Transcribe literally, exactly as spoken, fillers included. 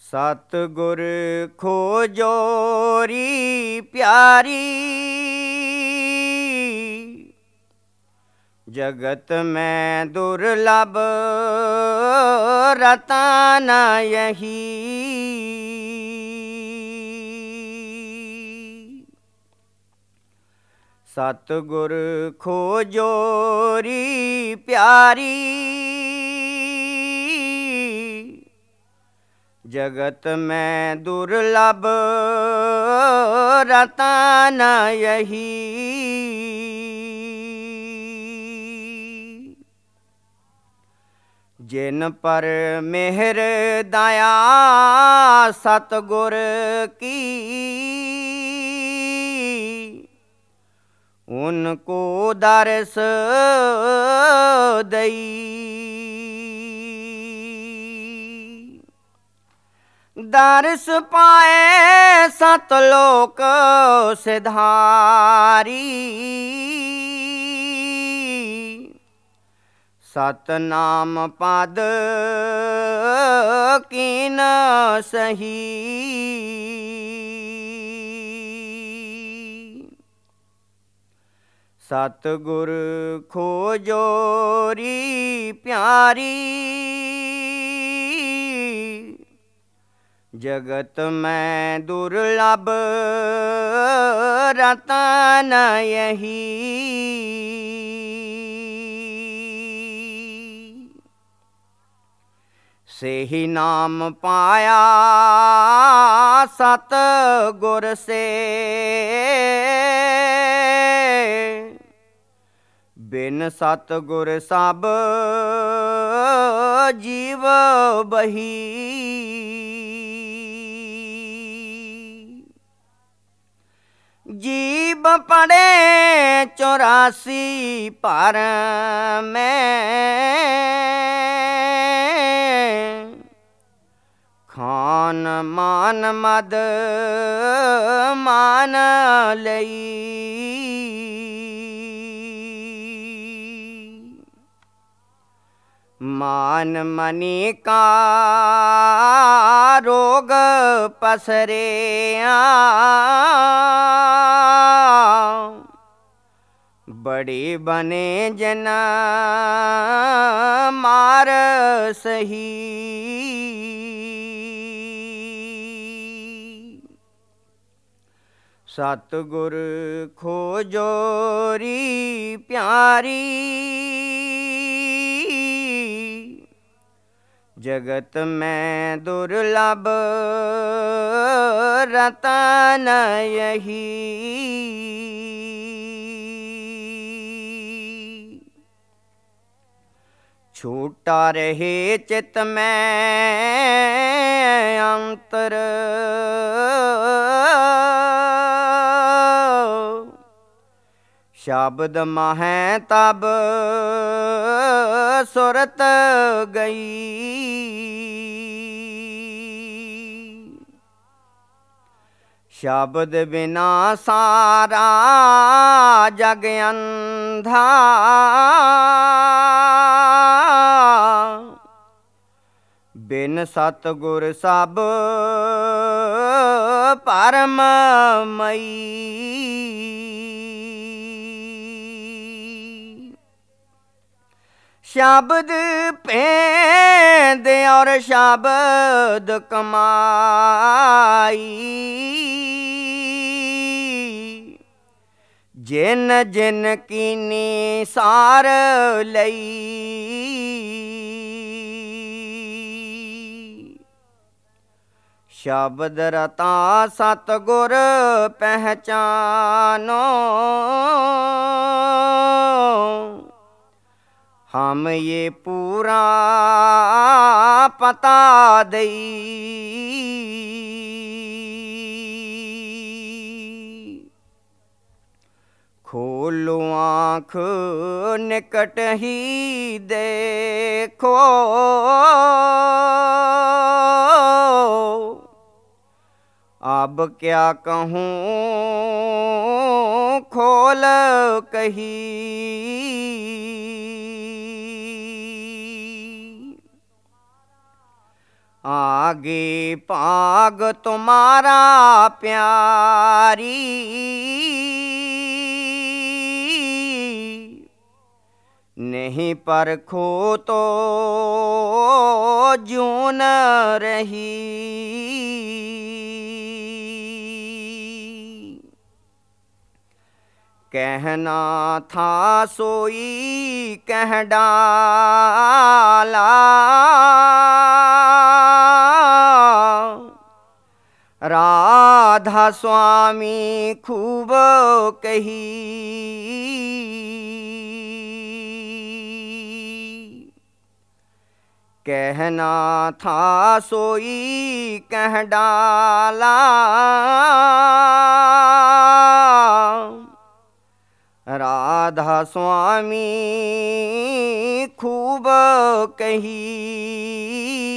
सतगुर खोजोरी प्यारी, जगत में दुर्लभ रतन यही। सतगुर खोजोरी प्यारी, जगत में दुर्लभ रतन यही। जिन पर मेहर दया सतगुर की, उनको दर्श दई। दर्श पाए सतलोक सिधारी, सतनाम पद कीन सही। सतगुर खोजोरी प्यारी, जगत में दुर्लभ रतन यही। सेहि नाम पाया सतगुर से, बिन सतगुर सब जीव बही। जीव पड़े चौरासी पर में, खान मान मद मान लई। मान मनि का रोग पसरे, बड़े बने जन मार सही। सतगुर खोजोरी प्यारी, जगत में दुर्लभ रतन यही। छूटा रहे चित में अंतर, शब्द माहे तब सुरत गई। शब्द बिना सारा जग अंधा, बिन सतगुर सब परममयी। शब्द पेंद और शब्द कमाई, जिन जिन कीनी सार लई। शब्द रता सतगुर पहचानो, हम ये पूरा पता दई। खोलो आँख निकट ही देखो, अब क्या कहूँ खोल कही। आगे पाग तुम्हारा प्यारी, नहीं परखो तो जून रही। कहना था सोई कह डाला, राधा स्वामी खूब कही। कहना था सोई कह डाला, राधा स्वामी खूब कही।